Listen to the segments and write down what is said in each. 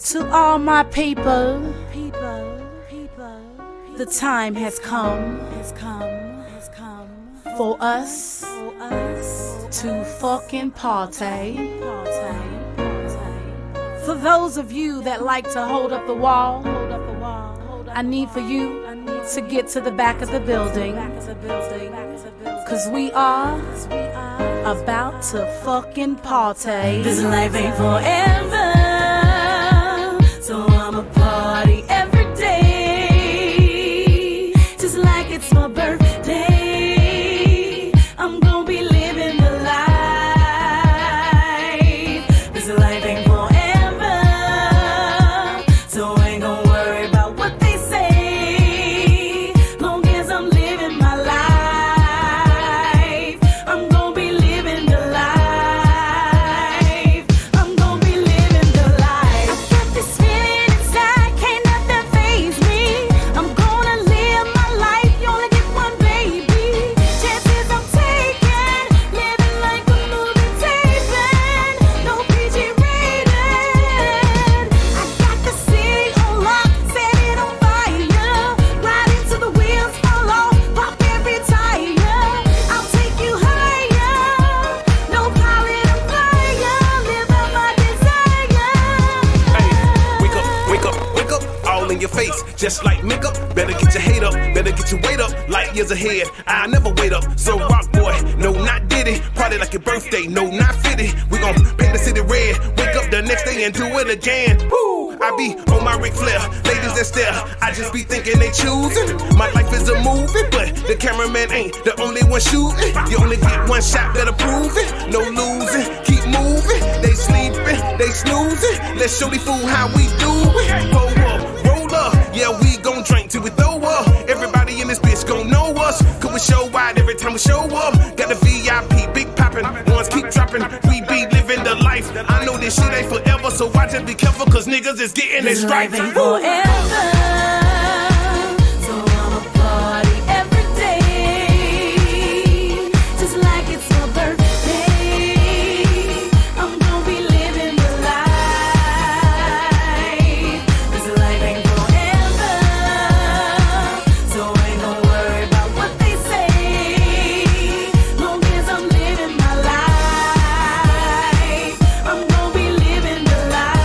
To all my people, the time has come for us to fucking party. For those of you that like to hold up the wall, I need for you to get to the back of the building, 'cause we are about to fucking party. This life ain't forever, so I'ma party every day, just like it's my birthday. I'm gonna be living the life. This life ain't forever, so I ain't gonna worry about what they say, long as I'm living my life. I'm gonna be living the life. I'm gonna be living the life. I got this feeling inside, can't nothing faze me. I'm gonna live my life, you only get one baby. Chances I'm taking, living like a movie taping, no PG rated. I got the city on lock, set it on fire, ride into the wheels, fall off, pop every tire. I'll take you higher, no pilot on fire, live out my desire. Hey, wake up, wake up, wake up, all in your face, just like makeup. Better get your hate up, better get your weight up, light years ahead. I never wait up, so rock boy, no not Diddy. Party like your birthday, no not 50. We gon' paint the city red, wake up the next day and do it again. Woo! I be on my Ric Flair, ladies that stare, I just be thinking they choosing. My life is a movie, but the cameraman ain't the only one shooting. You only get one shot, better prove it. No losing, keep moving. They sleeping, they snoozing. Let's show the fool how we do it. Roll up, roll up, yeah we gon' drink till we throw up. Everybody in this bitch gon' know us, 'cause we show wide every time we show up. Got the VIP, big poppin', ones keep dropping. We be living the life. I know this shit ain't forever, so I just be careful, 'cause niggas is getting their This stripes. life ain't forever, so I'ma party every day, just like it's my birthday. I'm gonna be living the life. This life ain't forever, so I ain't gonna worry about what they say, long as I'm living my life. I'm gonna be living the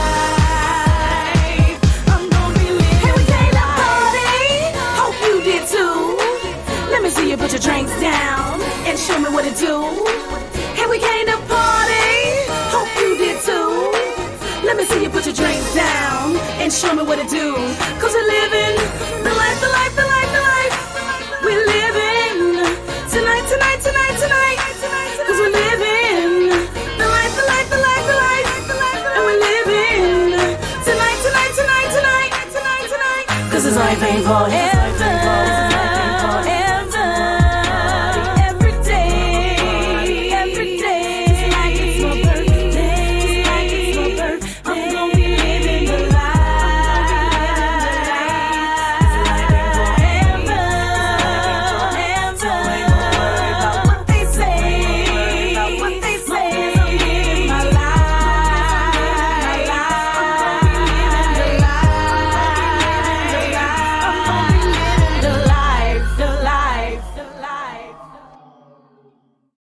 life. I'm gonna be living. Hey, we came to party, hope you did too. Let me see you put your drinks down and show me what to do. Hey, we came to party, hope you did too. Let me see you put your drinks down and show me what to do. 'Cause we're living the life, the life, the life, the life. We're living tonight, tonight, tonight, tonight. 'Cause we're living the life, the life, the life, the life. And we're living tonight, tonight, tonight, tonight, tonight, tonight. 'Cause this life ain't forever.